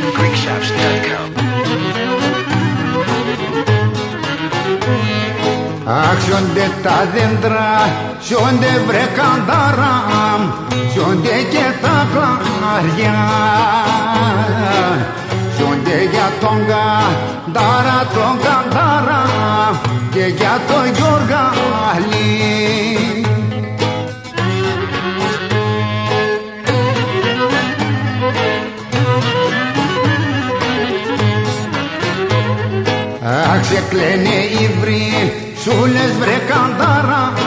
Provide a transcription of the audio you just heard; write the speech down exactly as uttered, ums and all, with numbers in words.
greek shops dot com. Άξιονται τα δέντρα, σιόνται βρε καντάρα, σιόνται και τα κλαριά, σιόνται για τον καντάρα, τον καντάρα και για τον Γιωργάλη. Άξε κλαίνε οι βρύ, σου λες βρε καντάρα,